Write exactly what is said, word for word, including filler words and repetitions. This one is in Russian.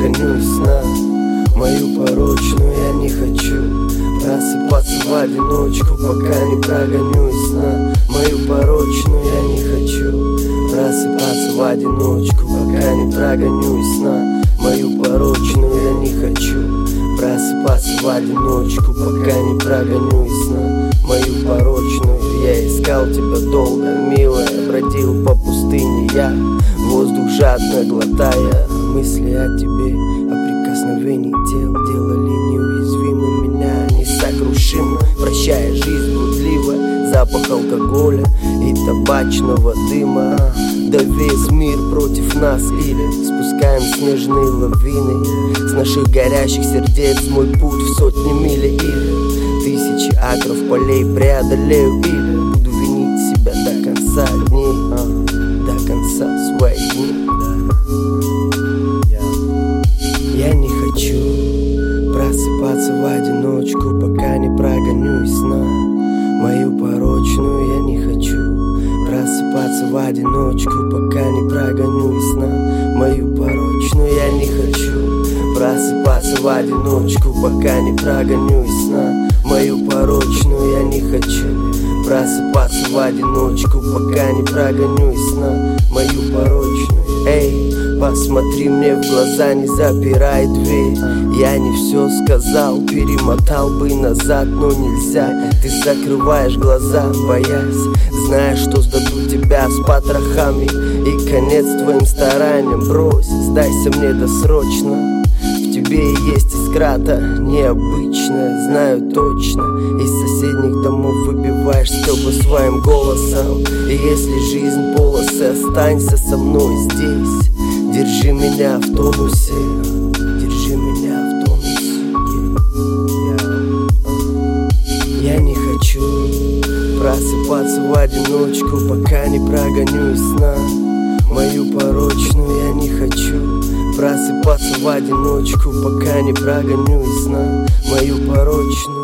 прогоню из сна. Мою порочную я не хочу просыпаться в одиночку, пока не прогоню из сна. Мою порочную я не хочу просыпаться в одиночку, пока не прогоню из сна. Мою порочную я не хочу просыпаться в одиночку, пока не прогоню из сна. Мою порочную я искал тебя долго, милая, бродил по пустыне я, воздух жадно глотая. Мысли о тебе, о прикосновении тел делали неуязвимым меня несокрушимо, прощая жизнь блудливо, запах алкоголя и табачного дыма. Да весь мир против нас, или спускаем снежные лавины с наших горящих сердец мой путь в сотни миль, или тысячи акров полей преодолею, или буду винить себя до конца дней, а, до конца своих дней. Я не хочу просыпаться в одиночку, пока не прогоню из сна. Мою порочную я не хочу просыпаться в одиночку, пока не прогоню из сна. Мою порочную я не хочу просыпаться в одиночку, пока не прогоню из сна. Мою порочную я не хочу просыпаться в одиночку, пока не прогоню из сна. Мою порочную, эй, посмотри мне в глаза, не запирай дверь. Я не все сказал, перемотал бы назад, но нельзя. Ты закрываешь глаза, боясь, зная, что сдадут тебя с потрохами и конец твоим стараниям. Брось, сдайся мне досрочно. В тебе есть искра-то необычная, знаю точно. Из соседних домов выбиваешь стёба своим голосом. И если жизнь полосы, останься со мной здесь. Держи меня в тонусе, держи меня в тонусе. Я не хочу просыпаться в одиночку, пока не прогоню из сна. Мою порочную я не хочу просыпаться в одиночку, пока не прогоню из сна. Мою порочную